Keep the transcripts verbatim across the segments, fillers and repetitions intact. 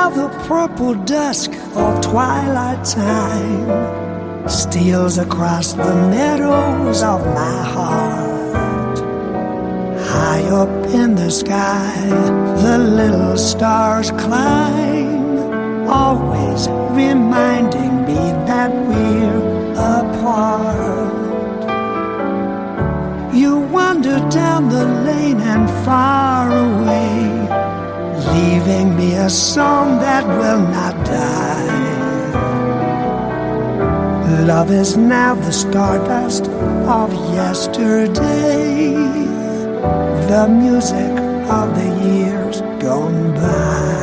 While the purple dusk of twilight time steals across the meadows of my heart, high up in the sky the little stars climb, always reminding me that we're apart. You wander down the lane and far away, leaving me a song that will not die. Love is now the stardust of yesterday, the music of the years gone by.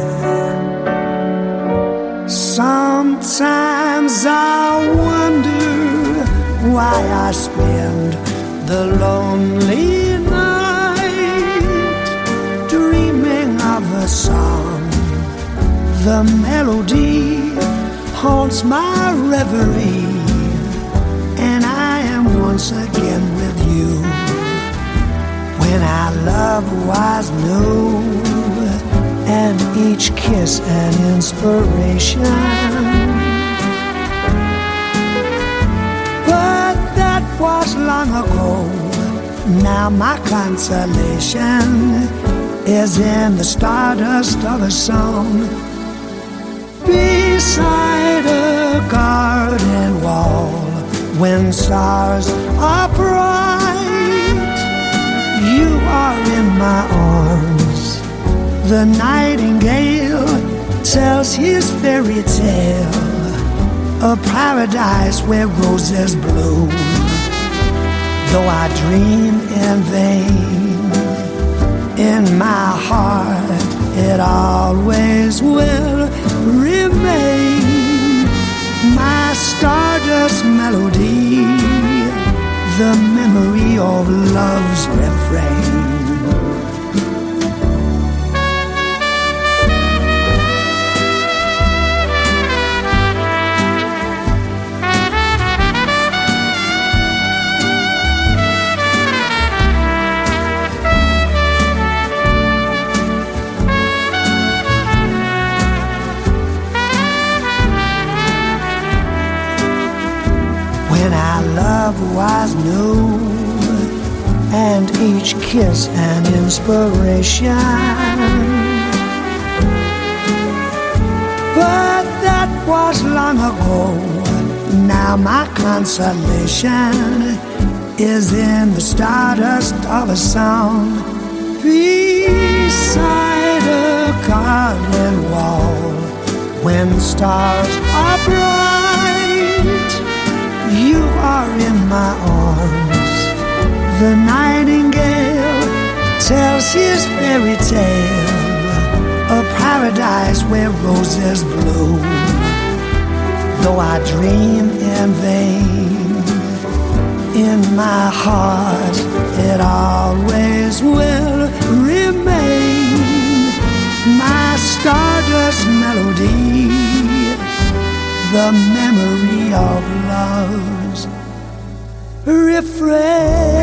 Sometimes I wonder why I spend the lonely night dreaming of a song. The melody haunts my reverie, and I am once again with you. When our love was new, and each kiss an inspiration. But that was long ago. Now my consolation is in the stardust of a song. Beside a garden wall, when stars are bright, you are in my arms. The nightingale tells his fairy tale, a paradise where roses bloom. Though I dream in vain, in my heart it always will remain. My stardust melody, the memory of love's refrain. When our love was new, and each kiss an inspiration. But that was long ago. Now my consolation is in the stardust of a song. Beside a garden wall, when stars are bright, you are in my arms. The nightingale tells his fairy tale, a paradise where roses bloom. Though I dream in vain, in my heart it always will remain. My stardust melody, the memory of love's refrain.